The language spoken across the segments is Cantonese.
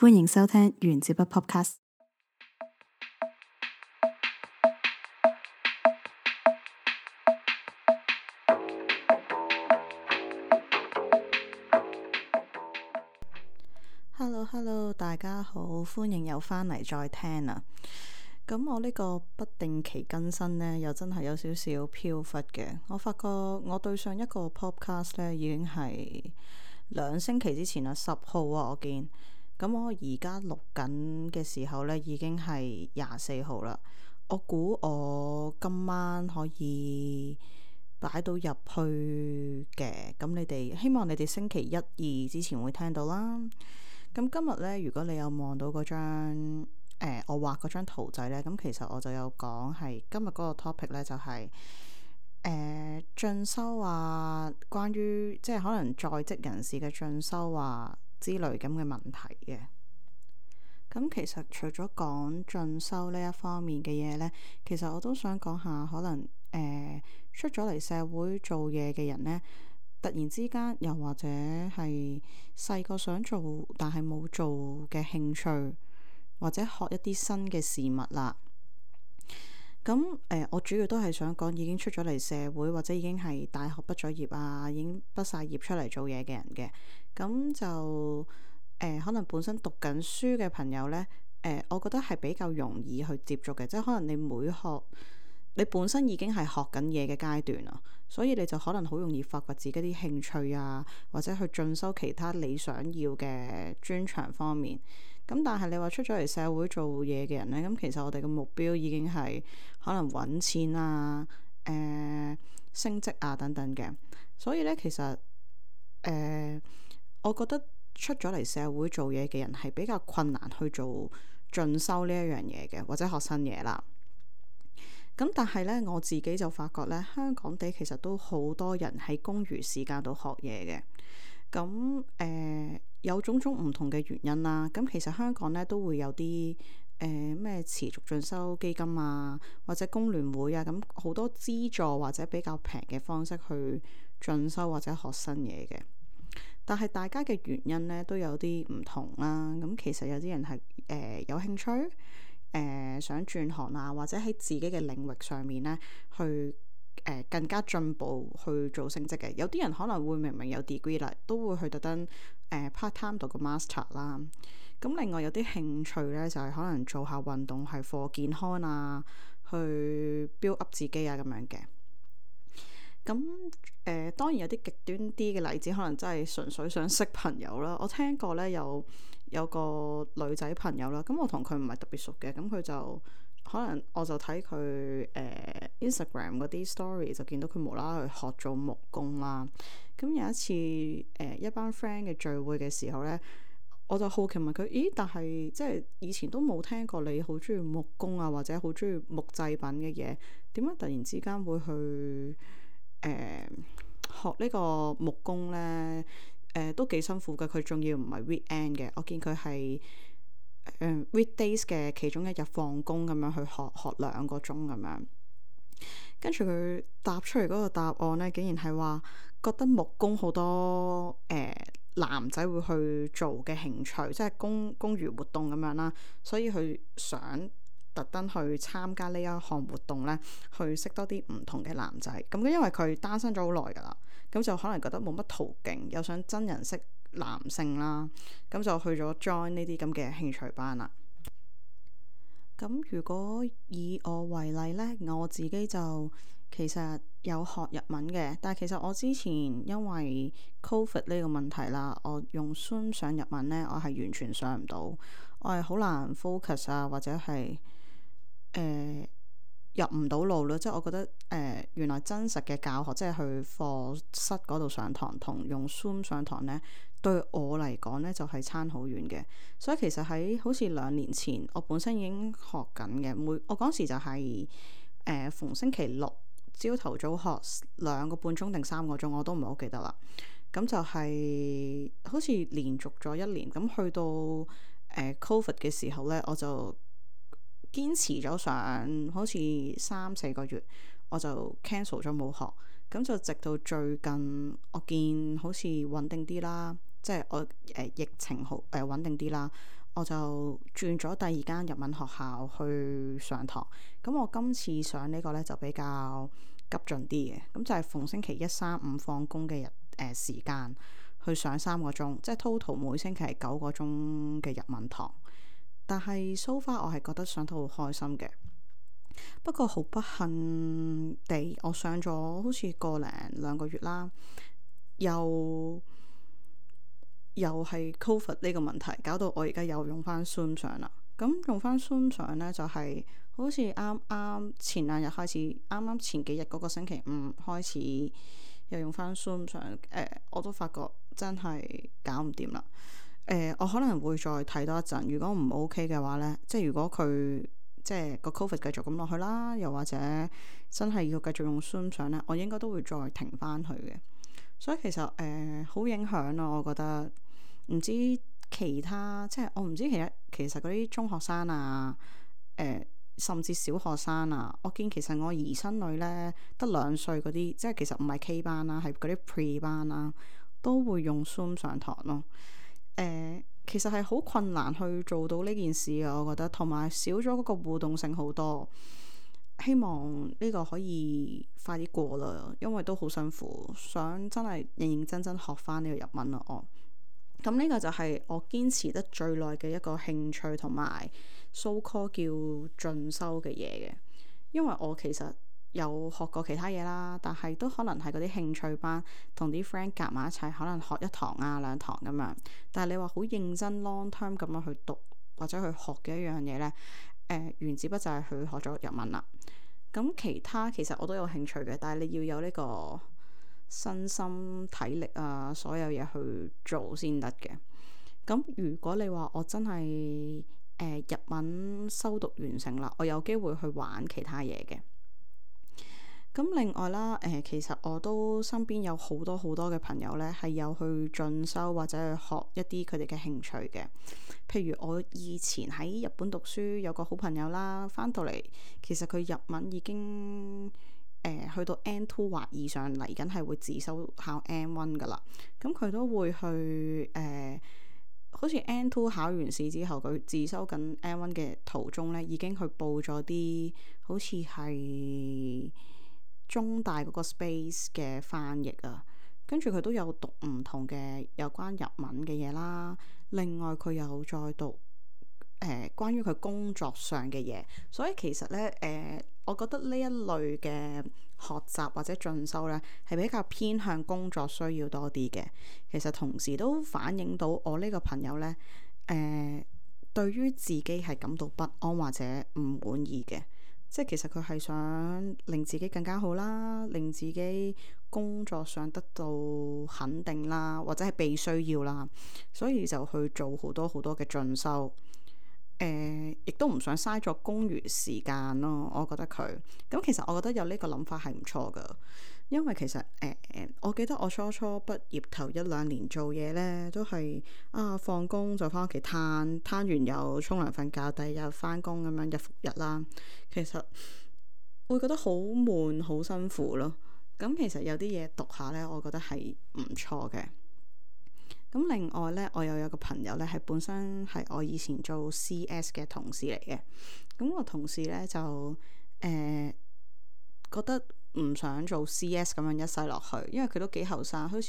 歡迎收聽原子筆 Podcast。Hello，大家好，歡迎又返嚟再聽啊！咁我呢個不定期更新呢，又真係有少少飄忽嘅。我發覺我對上一個 podcast 呢，已經係2星期之前啦，10號啊，我見。咁我而家錄緊嘅時候呢，已經係24號啦。我估我今晚可以擺到入去嘅。咁你哋希望你哋星期1、2之前會聽到啦。咁今日呢，如果你有望到嗰張我畫嗰張圖仔呢，咁其實我就有講係今日嗰個 topic 呢，就係進修啊，關於即係可能在職人士嘅進修啊之類咁嘅問題嘅。咁其實除咗講進修呢一方面嘅嘢呢，其實我都想講下可能出咗嚟社會做嘢嘅人呢，突然之間又或者係細個想做但係冇做嘅興趣，或者學一啲新嘅事物啦。咁我主要都係想講已經出咗嚟社會，或者已經係大學畢咗業啊，已經畢晒業出嚟做嘢嘅人嘅。咁就可能本身讀緊書嘅朋友呢，我覺得係比較容易去接觸嘅，即係可能你本身已經係學緊嘢嘅階段啦，所以你就可能好容易發掘自己啲興趣啊，或者去進修其他你想要嘅專長方面。咁但係你話出咗嚟社會做嘢嘅人呢，咁其實我哋嘅目標已經係可能揾錢啊、升職啊等等嘅。所以呢，其實我覺得出咗嚟社會做嘢嘅人係比較困難去做進修呢一樣嘢嘅，或者學新嘢啦。咁但係呢，我自己就發覺呢，香港地其實都好多人喺公餘時間度學嘢嘅。咁有種種唔同嘅原因啦。咁其實香港呢都會有啲咩持續進修基金啊，或者工聯會啊，咁好多資助或者比較平嘅方式去進修或者學新嘢嘅。但係大家嘅原因呢都有啲唔同啦。咁其實有啲人係有興趣。想轉行啊，或者喺自己嘅領域上面呢，去更加進步去做升職嘅。有啲人可能會明明有 degree 啦，都會去特登part time 讀個 master 啦。咁另外有啲興趣呢，就係可能做下運動，係 for 健康啊，去 build up 自己啊咁樣嘅。咁當然有啲極端啲嘅例子，可能真係純粹想識朋友啦。我聽過呢，有個女仔朋友啦，咁我同佢唔係特別熟嘅，咁佢就可能我就睇佢Instagram 嗰啲 story 就見到佢無啦啦去學做木工啦。咁有一次一班 friend 嘅聚會嘅時候呢，我就好奇問佢：咦，但係即係以前都冇聽過你好中意木工啊，或者好中意木製品嘅嘢，點解突然之間會去學呢個木工呢？都幾辛苦嘅。佢仲要唔係 weekend 嘅，我見佢係weekdays 嘅其中一日放工咁樣去學2個鐘咁樣。跟住佢答出嚟嗰個答案呢，竟然係話覺得木工好多男仔會去做嘅興趣，即係公餘活動咁樣啦。所以佢想特登去參加呢一項活動呢，去識多啲唔同嘅男仔。咁因為佢單身咗好耐㗎啦。咁就可能覺得冇乜途徑，又想真人識男性啦，咁就去咗 join 呢啲咁嘅興趣班啦。咁如果以我為例呢，我自己就其實有學日文嘅，但係其實我之前因為 COVID 呢個問題啦，我用 Zoom 上日文呢，我係完全上唔到，我係好難 focus 啊，或者係入唔到路咯。即係我覺得原來真實嘅教學，即係去課室嗰度上堂同用 Zoom 上堂呢，對我嚟講呢，就係差好遠嘅。所以其實喺好似2年前，我本身已經學緊嘅。我嗰時就係逢星期六朝頭早學2個半鐘定3個鐘，我都唔係好記得啦。咁就係好似連續咗1年，咁去到COVID 嘅時候呢，我就堅持咗上好似3-4個月，我就 cancel 咗冇學。咁就直到最近，我見好似穩定啲啦，即係我疫情好穩定啲啦， 我就轉咗第二間日文學校去上堂。咁我今次上呢個呢，就比較急進啲嘅，咁就係逢星期一、三、五放工嘅時間去上3個鐘，即係 total 每星期係9個鐘嘅日文堂。但係 so far 我係覺得上得好開心嘅。不過好不幸地，我上咗好似個零2個月啦，又係 COVID 呢個問題，搞到我而家又用翻 Zoom 上啦。咁用翻 Zoom 上呢，就係好似啱啱前2日開始，啱啱前幾日嗰個星期5開始又用翻 Zoom 上。我都發覺真係搞唔掂啦。我可能會再睇多一陣，如果唔 OK 嘅話呢，即係如果佢即係個 COVID 繼續咁落去啦，又或者真係要繼續用 Zoom 上呢，我應該都會再停翻去嘅。所以其實好影響咯，我覺得。唔知其他，即係我唔知其實嗰啲中學生啊，甚至小學生啊，我見其實我姨甥女呢，得2歲嗰啲，即係其實唔係 K 班啦，係嗰啲 Pre 班啦，都會用 Zoom 上堂咯。其實係好困難去做到呢件事嘅，我覺得，同埋少咗嗰個互動性好多。希望呢個可以快啲過啦，因為都好辛苦，想真係認認真真學翻呢個日文咯。咁呢個就係我堅持得最耐嘅一個興趣同埋 so call 叫進修嘅嘢嘅。因為我其實有學過其他嘢啦，但係都可能係嗰啲興趣班，同啲 friend 夾埋一齊，可能學1堂啊2堂咁樣。但係你話好認真 long term 咁樣去讀或者去學嘅一樣嘢呢，原子筆就係去學咗日文啦。咁其他其實我都有興趣嘅，但係你要有呢個身心體力啊，所有嘢去做先得嘅。咁如果你話我真係日文修讀完成啦，我有機會去玩其他嘢嘅。咁另外啦，其實我都身邊有好多嘅朋友呢，係有去進修或者去學一啲佢哋嘅興趣嘅。譬如我以前喺日本讀書，有個好朋友啦，翻到嚟其實佢日文已經去到 N2 或以上，嚟緊係會自修考 N1 噶啦。咁佢都會去好似 N2 考完試之後，佢自修緊 N1 嘅途中呢，已經去報咗啲好似係中大嗰個 Space 嘅翻譯啊。跟住佢都有讀唔同嘅有關日文嘅嘢啦。另外佢又再讀關於佢工作上嘅嘢。所以其實呢，我覺得呢一類嘅學習或者進修呢，係比較偏向工作需要多啲嘅。其實同時都反映到我呢個朋友呢，對於自己係感到不安或者唔滿意嘅。即係其實佢係想令自己更加好啦，令自己工作上得到肯定啦，或者係被需要啦，所以就去做好多嘅進修。亦都唔想嘥咗公餘時間咯。我覺得佢咁，其實我覺得有呢個諗法係唔錯噶。因為其實我記得我初畢業頭1-2年做嘢呢，都係放工就翻屋企攤完又沖涼瞓覺，第二日翻工咁樣日復日啦。其實會覺得好悶好辛苦咯。咁其實有啲嘢讀下呢，我覺得係唔錯嘅。咁另外呢，我又有個朋友呢，係本身係我以前做 CS 嘅同事嚟嘅。咁個同事呢，就覺得唔想做 CS 咁樣一世落去，因為佢都幾後生，好似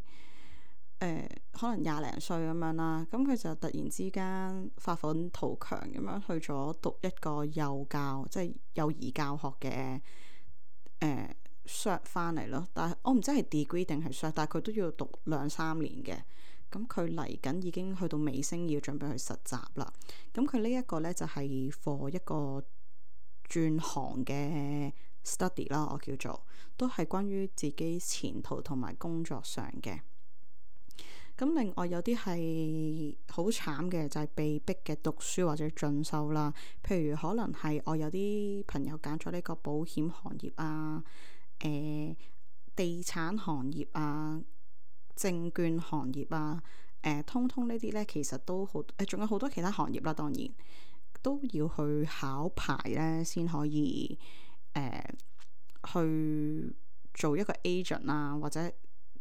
可能20零歲咁樣啦。咁佢就突然之間發奮圖強咁樣去咗讀一個幼教，即係幼兒教學嘅cert 翻嚟咯。但係我唔知係 degree 定係 cert，但係佢都要讀2-3年嘅。咁佢嚟緊已經去到尾聲，要準備去實習啦。咁佢呢一個呢，就係 for 一個轉行嘅 study 啦，我叫做都係關於自己前途同埋工作上嘅。咁另外有啲係好慘嘅，就係被逼嘅讀書或者進修啦。譬如可能係我有啲朋友揀咗呢個保險行業啊、地產行業啊、證券行業啊，通通呢啲呢，其實都好，仲有好多其他行業啦。當然都要去考牌呢，先可以去做一個 agent 啊，或者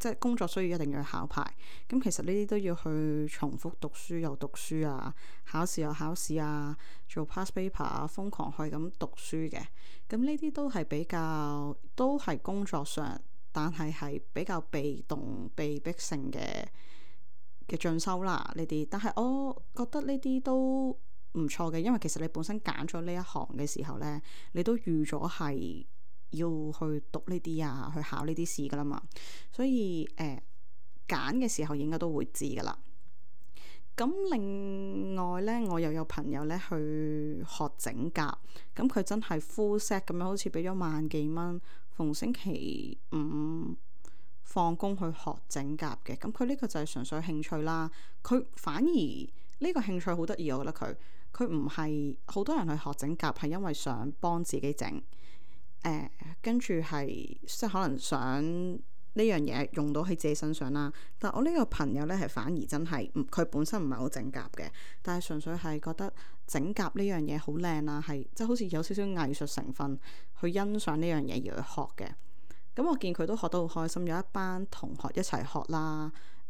即係工作需要一定要去考牌。咁其實呢啲都要去重複讀書又讀書啊，考試又考試啊，做 past paper 啊，瘋狂去咁讀書嘅。咁呢啲都係比較都係工作上，但係比較被動被逼性嘅進修啦呢啲。但係我覺得呢啲都唔錯嘅，因為其實你本身揀咗呢一行嘅時候呢，你都預咗係要去讀呢啲啊，去考呢啲試噶啦嘛。所以揀嘅時候應該都會知噶啦。咁另外呢，我又有朋友呢去學整甲，咁佢真係 full set 咁樣，好似俾咗萬幾蚊，逢星期五放工去學整甲嘅。咁佢呢個就係純粹興趣啦。佢反而呢個興趣好得意，我覺得佢唔係好多人去學整甲係因為想幫自己整，跟住係即係可能想呢樣嘢用到喺自己身上啦。但我呢個朋友呢，係反而真係佢本身唔係好整甲嘅，但係純粹係覺得整甲呢樣嘢好靚啊，係即係好似有少少藝術成分去欣賞呢樣嘢而去學嘅。咁我見佢都學得好開心，有一班同學一齊學啦，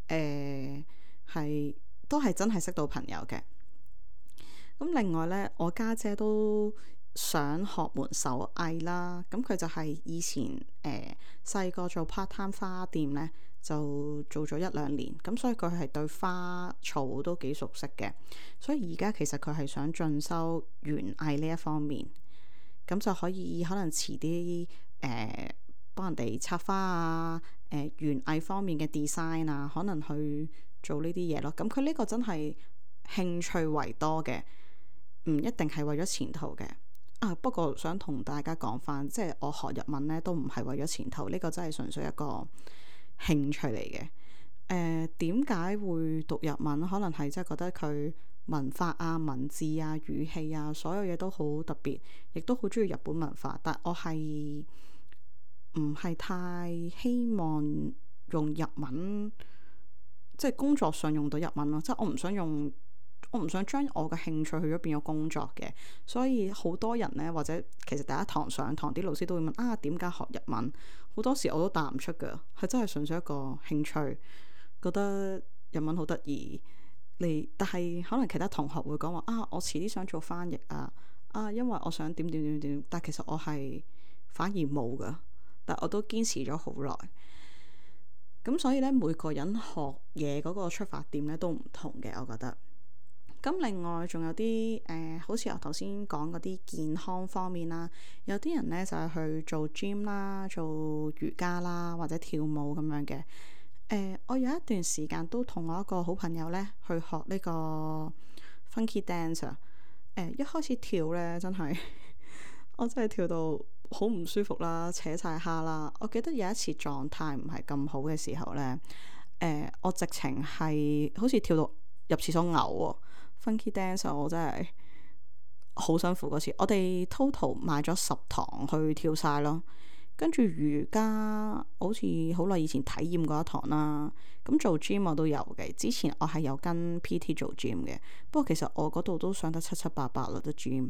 係都係真係識到朋友嘅。咁另外呢，我家姐都想學門手藝啦。咁佢就係以前細個做 part time 花店呢，就做咗1-2年，咁所以佢係對花草都幾熟悉嘅。所以而家其實佢係想進修園藝呢一方面，咁就可以可能遲啲幫人哋插花啊，園藝方面嘅 design 啊，可能去做呢啲嘢咯。咁佢呢個真係興趣為多嘅，唔一定係為咗前途嘅。不過想同大家講翻，即係我學日文呢都唔係為咗前途，呢個真係純粹一個興趣嚟嘅。點解會讀日文？可能係即係覺得佢文法啊、文字啊、語氣啊，所有嘢都好特別，亦都好中意日本文化。但我係唔係太希望用日文，即係工作上用到日文咯。即係我唔想將我嘅興趣去咗變咗工作嘅。所以好多人呢，或者其實第一堂上堂啲老師都會問點解學日文？好多時我都答唔出㗎，係真係純粹一個興趣，覺得日文好得意。但係可能其他同學會講話我遲啲想做翻譯因為我想點點點點。但其實我係反而冇㗎，但我都堅持咗好耐。咁所以呢，每個人學嘢嗰個出發點呢都唔同嘅，我覺得。咁另外仲有啲好似我頭先講嗰啲健康方面啦，有啲人呢就係去做 gym 啦，做瑜伽啦，或者跳舞咁樣嘅。我有一段時間都同我一個好朋友呢去學呢個 funky dance 一開始跳呢，真係我真係跳到好唔舒服啦，扯晒蝦啦。我記得有一次狀態唔係咁好嘅時候呢，我直情係好似跳到入廁所嘔喎。Funky dance 我真係好辛苦嗰次，我哋 total 買咗10堂去跳晒咯。跟住瑜伽好似好耐以前體驗過一堂啦。咁做 gym 我都有嘅，之前我係有跟 PT 做 gym 嘅。不過其實我嗰度都上得七七八八啦，都 gym。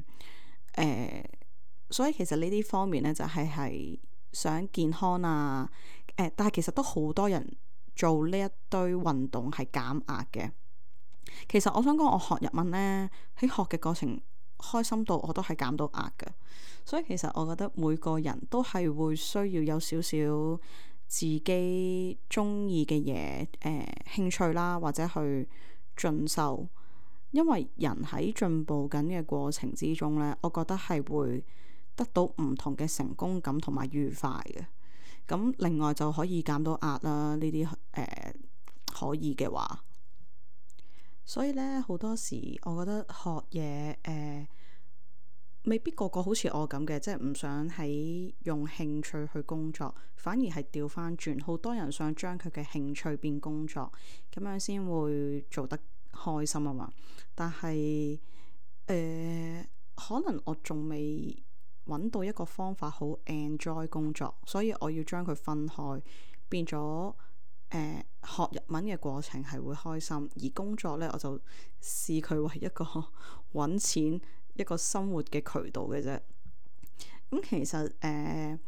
所以其實呢啲方面呢，就係想健康啊。但係其實都好多人做呢一堆運動係減壓嘅。其實我想講，我學日文呢，喺學嘅過程開心到我都係減到壓嘅。所以其實我覺得每個人都係會需要有少少自己中意嘅嘢，興趣啦，或者去進修。因為人喺進步緊嘅過程之中呢，我覺得係會得到唔同嘅成功感同埋愉快嘅。咁另外就可以減到壓啦，呢啲可以嘅話。所以呢，好多時我覺得學嘢未必個個好似我咁嘅，即係唔想喺用興趣去工作，反而係調翻轉。好多人想將佢嘅興趣變工作，咁樣先會做得開心啊嘛。但係可能我仲未揾到一個方法好 enjoy 工作，所以我要將佢分開，變咗學日文嘅過程係會開心，而工作呢，我就視佢為一個揾錢一個生活嘅渠道嘅啫。咁其實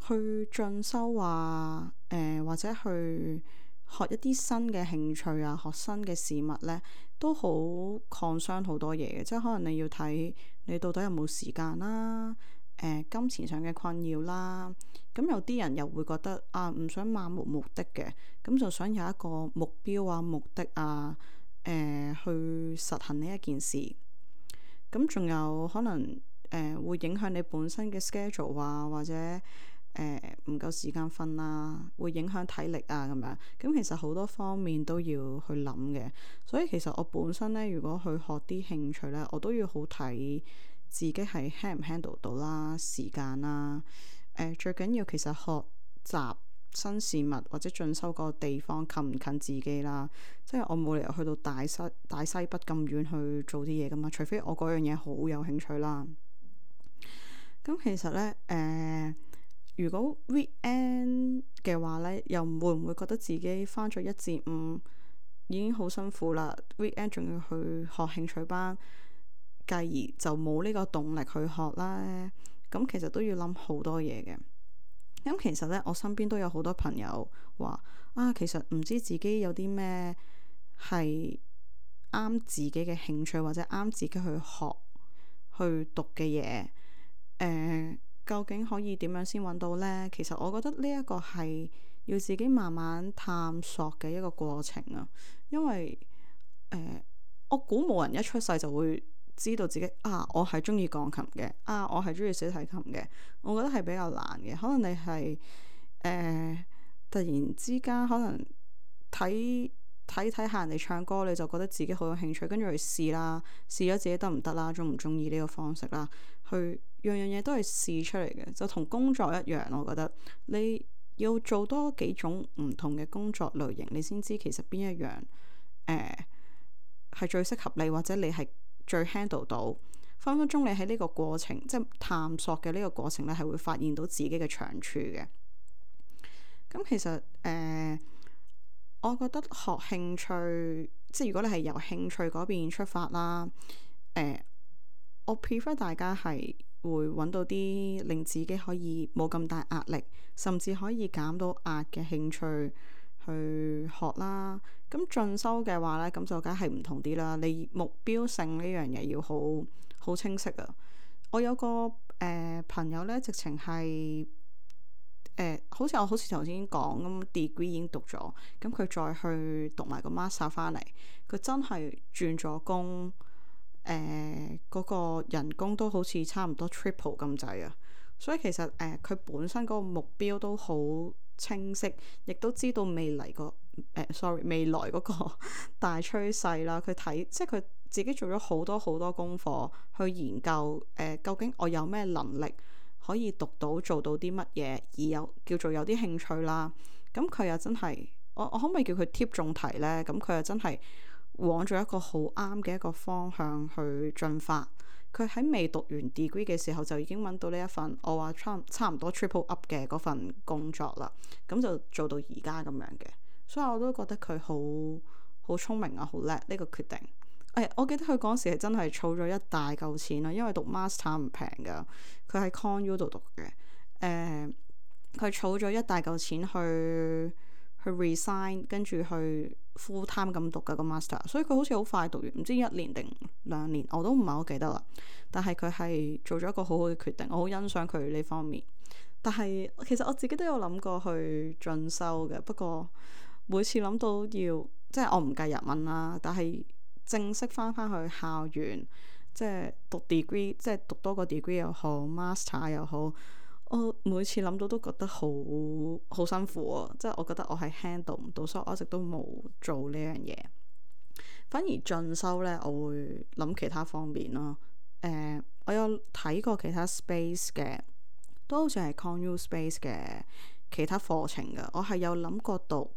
去進修啊，或者去學一啲新嘅興趣啊，學新嘅事物呢，都好 concern 好多嘢嘅。即係可能你要睇你到底有冇時間啦，金錢上嘅困擾啦。咁有啲人又會覺得啊，唔想漫無目的嘅，咁就想有一個目標啊、目的啊，去實行呢一件事。咁仲有可能會影響你本身嘅 schedule 啊，或者唔夠時間瞓啊，會影響體力啊咁樣。咁其實好多方面都要去諗嘅。所以其實我本身呢，如果去學啲興趣呢，我都要好睇自己係 handle 唔 handle 到啦，時間啦。最緊要其實學習新事物或者進修個地方近唔近自己啦。即係我冇理由去到大西北咁遠去做啲嘢噶嘛，除非我嗰樣嘢好有興趣啦。咁其實呢，如果 weekend 嘅話呢，又會唔會覺得自己返咗1至5已經好辛苦啦？weekend 仲要去學興趣班，繼而就冇呢個動力去學啦。咁其實都要諗好多嘢嘅。咁其實呢，我身邊都有好多朋友話啊，其實唔知自己有啲咩係啱自己嘅興趣，或者啱自己去學去讀嘅嘢。究竟可以點樣先揾到呢？其實我覺得呢一個係要自己慢慢探索嘅一個過程啊。因為我估冇人一出世就會知道自己啊，我係中意鋼琴嘅，啊，我係中意小提琴嘅。我覺得係比較難嘅。可能你係突然之間可能睇下人哋唱歌，你就覺得自己好有興趣，跟住去試啦，試咗自己得唔得啦，中唔中意呢個方式啦，去樣樣嘢都係試出嚟嘅。就同工作一樣，我覺得你要做多幾種唔同嘅工作類型，你先知其實邊一樣係最適合你，或者你係最 handle 到。分分鐘你喺呢個過程，即係探索嘅呢個過程咧，係會發現到自己嘅長處嘅。咁其實我覺得學興趣，即係如果你係由興趣嗰邊出發啦，我 prefer 大家係會揾到啲令自己可以冇咁大壓力，甚至可以減到壓嘅興趣去學啦。咁進修嘅話呢，咁就梗係唔同啲啦。你目標性呢樣嘢要好清晰啊。我有個朋友呢，直情係好似頭先講咁，degree 已經讀咗，咁佢再去讀埋個 master 翻嚟，佢真係轉咗工，嗰個人工都好似差唔多 triple 咁滯啊。所以其實佢本身嗰個目標都好清晰，亦都知道未來嗰個大趨勢啦。即係佢自己做咗好多功課去研究，究竟我有咩能力可以讀到做到啲乜嘢，而叫做有啲興趣啦。咁佢又真係，我可唔可以叫佢貼中題呢？咁佢又真係往咗一個好啱嘅一個方向去進發。佢喺未讀完 degree 嘅時候就已經揾到呢一份我話差唔多 triple up 嘅嗰份工作啦。咁就做到而家咁樣嘅，所以我都覺得佢好聰明啊，好叻呢個決定。我記得佢嗰時係真係儲咗一大嚿錢啦，因為讀 master 唔平噶，佢喺 Con U 度讀嘅。佢儲咗一大嚿錢去 resign， 跟住去 full time 咁讀噶個 master， 所以佢好似好快讀完，唔知1年定2年，我都唔係好記得啦。但係佢係做咗一個好好嘅決定，我好欣賞佢呢方面。但係其實我自己都有諗過去進修嘅，不過每次諗到即係我唔計日文啦，但係正式翻去校園，即係讀 degree， 即係讀多個 degree 又好 master 又好，我每次諗到都覺得好辛苦啊！即係我覺得我係 handle 唔到，所以我一直都冇做呢樣嘢。反而進修呢，我會諗其他方面咯。我有睇過其他 space 嘅，都好似係 Con U space 嘅其他課程㗎。我係有諗過讀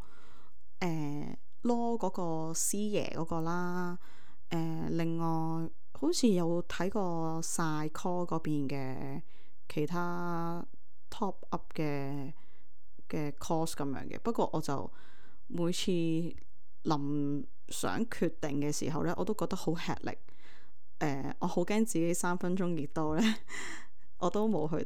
law 嗰個師爺嗰個啦。另外好似有睇過 psycho 嗰邊嘅其他 top up 嘅 course 咁樣嘅。不過我就每次臨想決定嘅時候呢，我都覺得好吃力。我好驚自己3分鐘熱度呢，我都冇去到。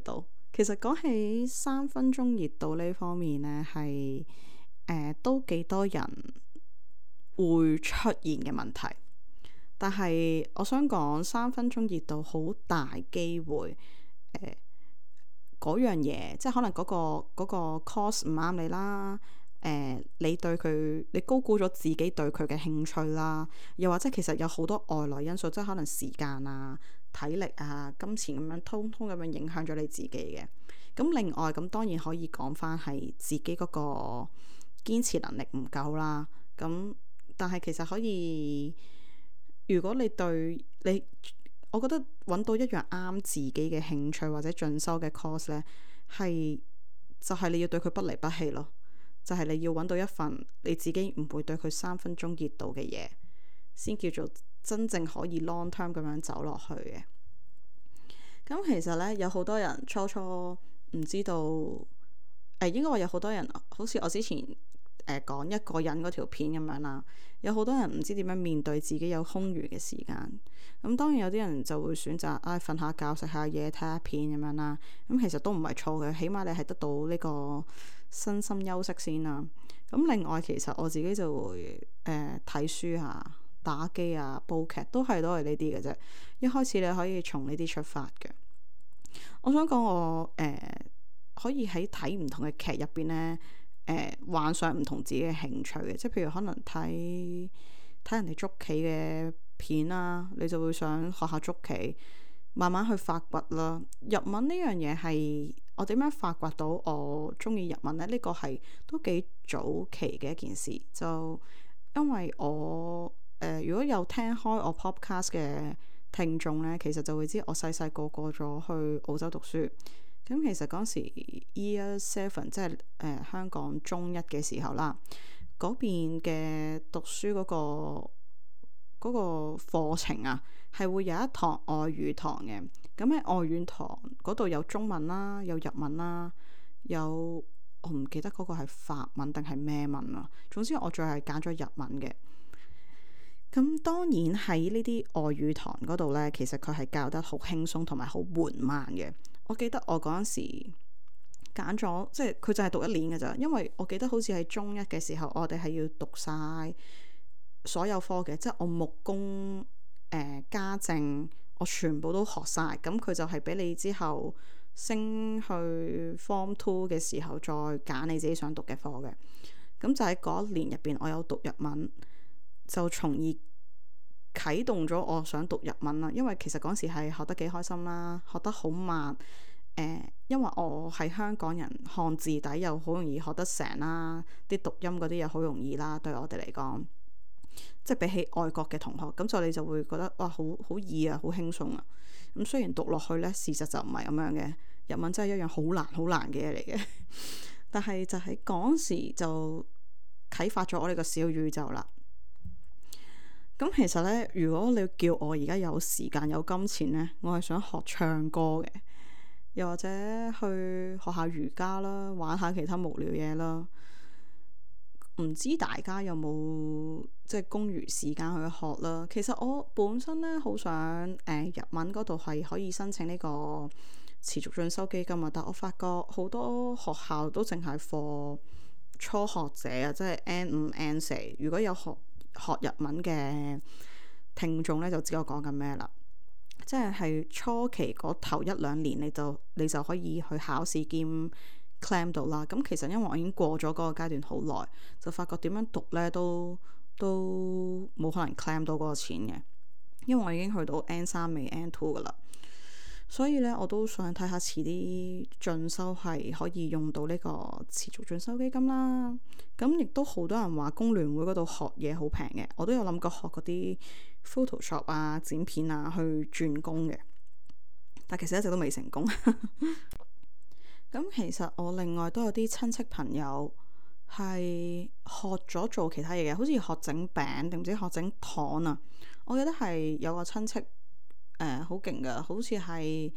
其實講起3分鐘熱度呢方面呢，係都幾多人會出現嘅問題。但係我想講3分鐘熱度好大機會嗰樣嘢，即係可能嗰個 course 唔啱你啦。你對佢，你高估咗自己對佢嘅興趣啦，又或者其實有好多外來因素，即係可能時間啊、體力啊、金錢咁樣，通通咁樣影響咗你自己嘅。咁另外咁當然可以講翻係自己嗰個堅持能力唔夠啦。咁但係其實可以，如果你對你，我覺得揾到一樣啱自己嘅興趣或者進修嘅 course 呢，就係你要對佢不離不棄咯。就係你要揾到一份你自己唔會對佢3分鐘熱度嘅嘢，先叫做真正可以 long term 咁樣走落去嘅。咁其實呢，有好多人初初唔知道，應該話有好多人，好似我之前講一個人嗰條片咁樣啦，有好多人唔知點樣面對自己有空餘嘅時間。咁當然有啲人就會選擇瞓下覺、食下嘢、睇下片咁樣啦。咁其實都唔係錯嘅，起碼你係得到呢個身心休息先啦。咁另外其實我自己就會睇書啊、打機啊、煲劇都係呢啲嘅啫。一開始你可以從呢啲出發嘅。我想講我可以喺睇唔同嘅劇入邊呢，幻想唔同自己嘅興趣嘅，即係譬如可能睇人哋捉棋嘅片啦，你就會想學下捉棋，慢慢去發掘啦。日文呢樣嘢係我點樣發掘到我中意日文呢？呢個係都幾早期嘅一件事，就因為我如果有聽開我 podcast 嘅聽眾呢，其實就會知我細細個過咗去澳洲讀書。咁其實嗰時 Year 7，即係香港中一嘅時候啦，嗰邊嘅讀書嗰個課程啊，係會有一堂外語堂嘅。咁喺外語堂嗰度有中文啦，有日文啦，有我唔記得嗰個係法文定係咩文啦。總之我最後係揀咗日文嘅。咁當然喺呢啲外語堂嗰度呢，其實佢係教得好輕鬆同埋好緩慢嘅。我記得我嗰陣時揀咗，即係佢就係讀1年嘅咋。因為我記得好似喺中一嘅時候，我哋係要讀晒所有科嘅，即係我木工、家政，我全部都學晒。咁佢就係俾你之後升去 Form 2嘅時候再揀你自己想讀嘅科嘅。咁就喺嗰一年入邊，我有讀日文，就從而啟動咗我想讀日文啦。因為其實嗰時係學得幾開心啦，學得好慢。因為我係香港人，漢字底又好容易學得成啦，啲讀音嗰啲又好容易啦，對我哋嚟講，即係比起外國嘅同學，咁就你就會覺得哇，好易啊，好輕鬆啊。咁雖然讀落去呢，事實就唔係咁樣嘅，日文真係一樣好難好難嘅嘢嚟嘅。但係就喺嗰時就啟發咗我呢個小宇宙啦。咁其實呢，如果你叫我而家有時間有金錢呢，我係想學唱歌嘅。又或者去學下瑜伽啦，玩下其他無聊嘢啦。唔知大家有冇即係公餘時間去學啦？其實我本身呢，好想日文嗰度係可以申請呢個持續進修基金啊，但我發覺好多學校都淨係課初學者啊，即係 N5、N4。如果有學日文嘅聽眾呢，就知我講緊咩啦。即係初期嗰頭1-2年，你就可以去考試兼 claim 到啦。咁其實因為我已經過咗嗰個階段好耐，就發覺點樣讀呢都冇可能 claim 到嗰個錢嘅，因為我已經去到 N3 尾 N2 噶啦。所以呢，我都想睇下遲啲進修係可以用到呢個持續進修基金啦。咁亦都好多人話工聯會嗰度學嘢好平嘅，我都有諗過學嗰啲 Photoshop 啊、剪片啊去轉工嘅，但其實一直都未成功。咁其實我另外都有啲親戚朋友係學咗做其他嘢嘅，好似學整餅定唔知學整糖啊。我記得係有個親戚好勁噶，好似係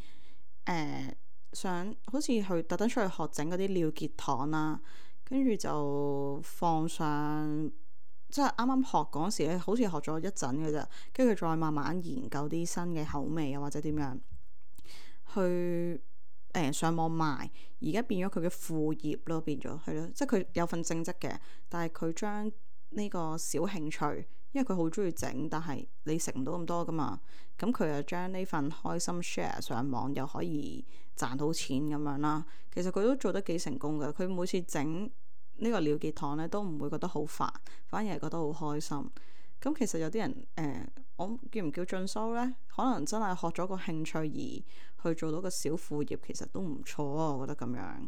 好似去特登出去學整嗰啲尿結糖啦，跟住就放上。即係啱啱學嗰時咧，好似學咗一陣嘅啫，跟住再慢慢研究啲新嘅口味啊，或者點樣去上網賣，而家變咗佢嘅副業咯，變咗係咯，即係佢有份正職嘅，但係佢將呢個小興趣，因為佢好中意整，但係你食唔到咁多噶嘛，咁佢又將呢份開心 share 上網，又可以賺到錢咁樣啦。其實佢都做得幾成功嘅，佢每次整呢個鳥結糖咧都唔會覺得好煩，反而係覺得好開心。咁其實有啲人我叫唔叫進修呢？可能真係學咗個興趣而去做到個小副業，其實都唔錯啊！我覺得咁樣。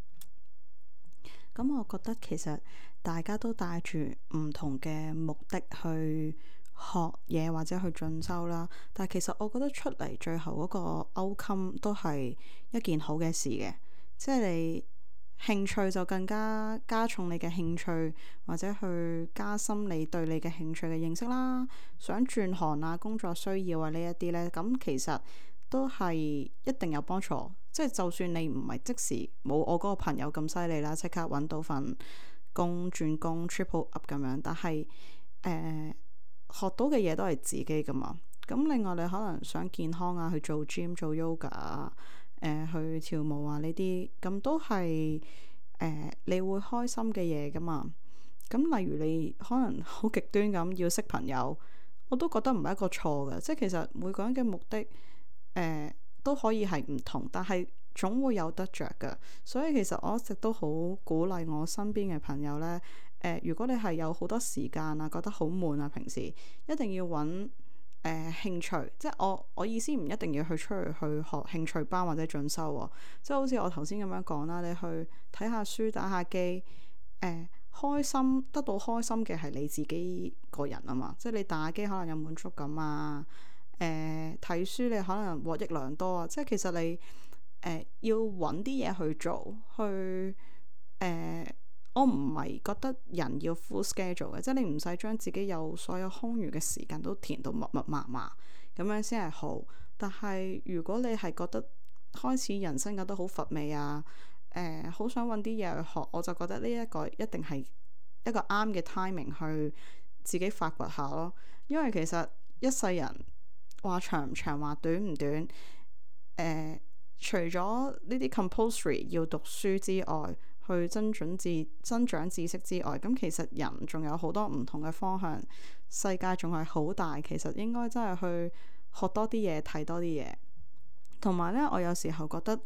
咁我覺得其實大家都帶住唔同嘅目的去學嘢或者去進修啦，但係其實我覺得出嚟最後嗰個 outcome 都係一件好嘅事嘅，即係你興趣就更加加重你嘅興趣，或者去加深你對你嘅興趣嘅認識啦。想轉行啊、工作需要啊呢一啲呢，咁其實都係一定有幫助。即係就算你唔係即時冇我嗰個朋友咁犀利啦，即刻揾到份工轉工 triple up 咁樣，但係學到嘅嘢都係自己噶嘛。咁另外你可能想健康啊，去做 gym 做 yoga 啊。去跳舞啊呢啲，咁都係你會開心嘅嘢噶嘛。咁例如你可能好極端咁要識朋友，我都覺得唔係一個錯嘅。即係其實每個人嘅目的都可以係唔同，但係總會有得着嘅。所以其實我一直都好鼓勵我身邊嘅朋友呢。如果你係有好多時間啊，覺得好悶啊，平時一定要揾興趣，即係我意思唔一定要去出去學興趣班或者進修喎。即係好似我頭先咁樣講啦，你去睇下書、打下機，開心得到開心嘅係你自己個人啊嘛。即係你打機可能有滿足感啊，睇書你可能獲益良多啊。即係其實你要揾啲嘢去做，去我唔係覺得人要 full schedule 嘅，即係你唔使將自己有所有空餘嘅時間都填到密密麻麻，咁樣先係好。但係如果你係覺得開始人生覺得好乏味啊，好想揾啲嘢去學，我就覺得呢一個一定係一個啱嘅 timing 去自己發掘下咯。因為其實一世人話長唔長，話短唔短，除咗呢啲 compulsory 要讀書之外，去增長知識之外，咁其實人仲有好多唔同嘅方向，世界仲係好大，其實應該真係去學多啲嘢，睇多啲嘢。同埋呢，我有時候覺得，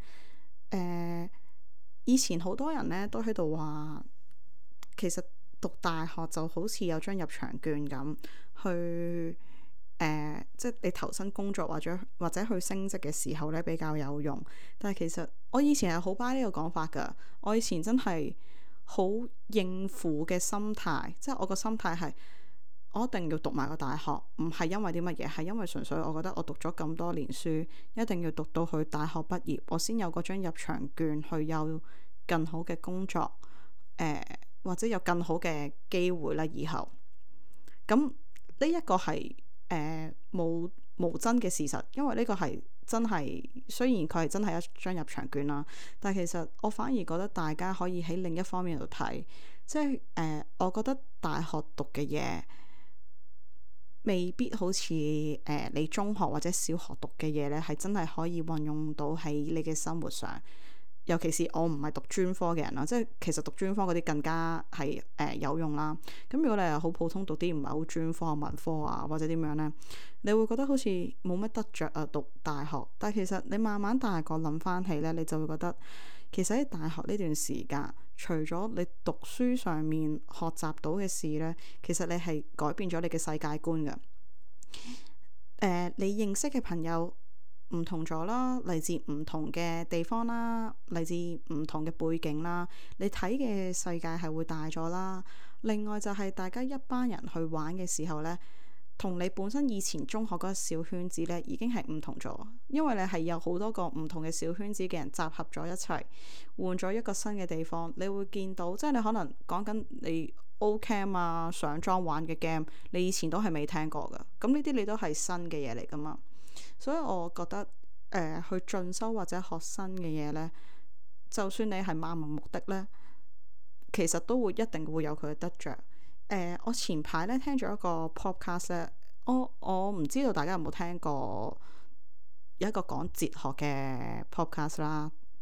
以前好多人呢都喺度話，其實讀大學就好似有張入場券咁，去即係你投身工作或者去升職嘅時候呢比較有用。但係其實我以前係好 buy 呢個講法㗎。我以前真係好應付嘅心態，即係我個心態係我一定要讀埋個大學，唔係因為啲乜嘢，係因為純粹我覺得我讀咗咁多年書，一定要讀到去大學畢業，我先有嗰張入場券去有更好嘅工作，或者有更好嘅機會啦。以後咁呢一個係無真嘅事實，因為呢個係真係，雖然佢係真係一張入場券啦，但係其實我反而覺得大家可以喺另一方面度睇，即係我覺得大學讀嘅嘢未必好似你中學或者小學讀嘅嘢呢係真係可以運用到喺你嘅生活上。尤其是我唔係讀專科嘅人啦，即係其實讀專科嗰啲更加係有用啦。咁如果你係好普通讀啲唔係好專科啊、文科啊或者點樣呢，你會覺得好似冇乜得着啊讀大學。但係其實你慢慢大個諗翻起呢，你就會覺得其實喺大學呢段時間，除咗你讀書上面學習到嘅事呢，其實你係改變咗你嘅世界觀嘅。你認識嘅朋友唔同咗啦，嚟自唔同嘅地方啦，嚟自唔同嘅背景啦，你睇嘅世界係會大咗啦。另外就係大家一班人去玩嘅時候呢，同你本身以前中學嗰個小圈子呢已經係唔同咗，因為你係有好多個唔同嘅小圈子嘅人集合咗一齊，換咗一個新嘅地方，你會見到，即係你可能講緊你 Ocamp 啊上莊玩嘅 game， 你以前都係未聽過㗎，咁呢啲你都係新嘅嘢嚟㗎嘛。所以我覺得去進修或者學新嘅嘢呢，就算你係漫無目的呢，其實都會一定會有佢嘅得着。我前排呢聽咗一個 podcast 呢，我唔知道大家有冇聽過，有一個講哲學嘅 podcast 啦。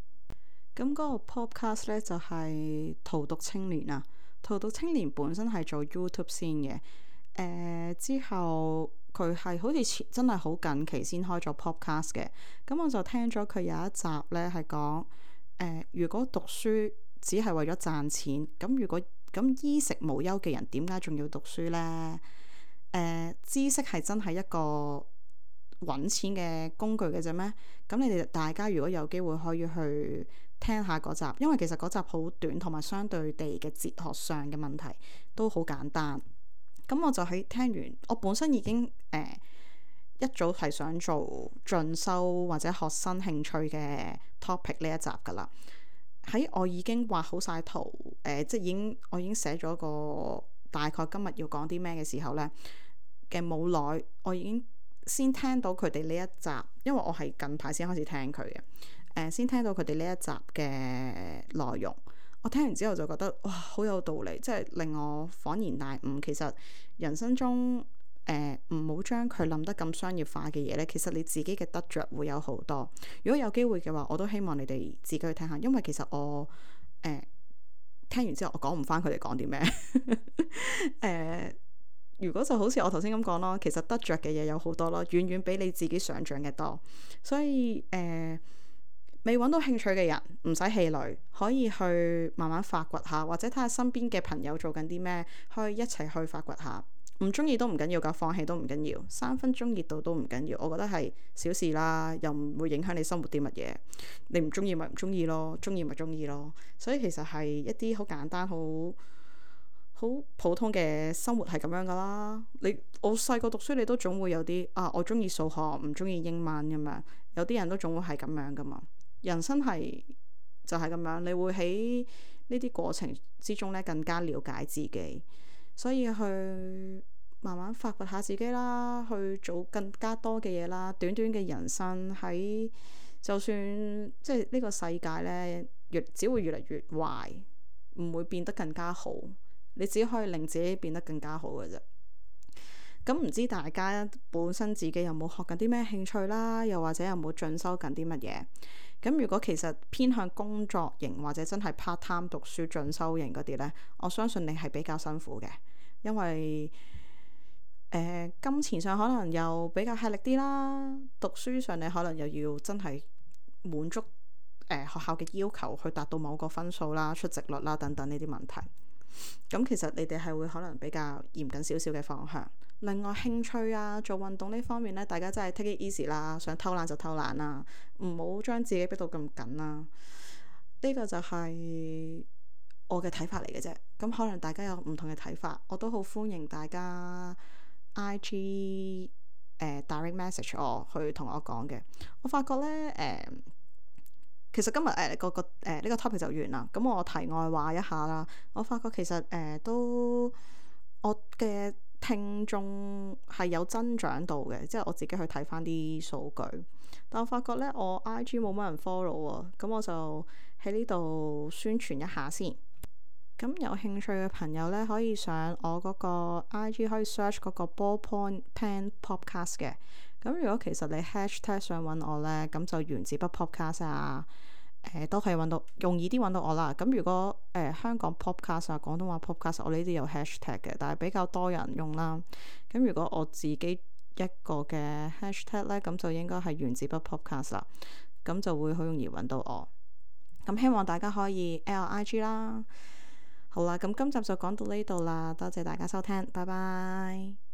咁嗰個 podcast 咧就係荼毒青年啊。荼毒青年本身係做 YouTube 先嘅，之後佢係好似真係好近期先開咗 podcast 嘅。咁我就聽咗佢有一集咧係講，如果讀書只係為咗賺錢，咁衣食無憂嘅人點解仲要讀書呢？知識係真係一個揾錢嘅工具嘅啫咩？咁你哋大家如果有機會可以去聽下嗰集，因為其實嗰集好短，同埋相對地嘅哲學上嘅問題都好簡單。咁我就喺聽完，我本身已經一早係想做進修或者學新興趣嘅 topic 呢一集噶啦。喺我已經畫好晒圖，即係我已經寫咗個大概今日要講啲咩嘅時候呢，嘅冇耐，我已經先聽到佢哋呢一集，因為我係近排先開始聽佢嘅，先聽到佢哋呢一集嘅內容。我聽完之後就覺得哇，好有道理，即係令我恍然大悟。其實人生中唔好將佢諗得咁商業化嘅嘢呢，其實你自己嘅得着會有好多。如果有機會嘅話，我都希望你哋自己去聽下，因為其實我聽完之後我講唔翻佢哋講啲咩。如果就好似我頭先咁講咯，其實得着嘅嘢有好多咯，遠遠比你自己想象嘅多。所以未揾到興趣嘅人唔使氣餒，可以去慢慢發掘下，或者睇下身邊嘅朋友做緊啲咩，可以一齊去發掘下。唔中意都唔緊要㗎，放棄都唔緊要，3分鐘熱度都唔緊要。我覺得係小事啦，又唔會影響你生活啲乜嘢。你唔中意咪唔中意咯，中意咪中意咯。所以其實係一啲好簡單、好普通嘅生活係咁樣噶啦。我細個讀書，你都總會有啲我中意數學，唔中意英文咁樣。有啲人都總會係咁樣噶嘛。人生係就係咁樣，你會喺呢啲過程之中咧更加了解自己。所以去慢慢發掘下自己啦，去做更加多嘅嘢啦。短短嘅人生喺，就算即係呢個世界呢，只會越嚟越壞，唔會變得更加好。你只可以令自己變得更加好嘅啫。咁唔知大家本身自己有冇學緊啲咩興趣啦，又或者有冇進修緊啲乜嘢？咁如果其實偏向工作型或者真係 part time 讀書進修型嗰啲呢，我相信你係比較辛苦嘅，因為金錢上可能又比較吃力啲啦，讀書上你可能又要真係滿足學校嘅要求去達到某個分數啦、出席率啦等等呢啲問題。咁其實你哋係會可能比較嚴謹少少嘅方向。另外興趣啊，做運動呢方面呢，大家真係 take it easy 啦，想偷懶就偷懶啦，唔好將自己逼到咁緊啦。呢個就係我嘅睇法嚟嘅啫。咁可能大家有唔同嘅睇法，我都好歡迎大家 IG direct message 我去同我講嘅。我發覺呢，其實今日呢個 topic 就完啦。咁我題外話一下啦。我發覺其實都我嘅聽眾係有增長到嘅，即係我自己去睇翻啲數據。但我發覺呢，我 IG 冇乜人 follow 喎，咁我就喺呢度宣傳一下先。咁有興趣嘅朋友呢，可以上我嗰個 IG 可以 search 嗰個 ballpoint pen podcast 嘅。咁如果其實你 hashtag 想揾我呢，咁就原子筆 podcast 啊，都可以揾到，容易啲揾到我啦。咁如果香港 podcast 啊、廣東話 podcast，我呢啲有 hashtag 嘅，但係比較多人用啦。咁如果我自己一個嘅 hashtag 呢，咁就應該係原子筆 podcast 啦，咁就會好容易揾到我。咁希望大家可以 LIG 啦。好啦，咁今集就講到呢度啦，多謝大家收聽，拜拜。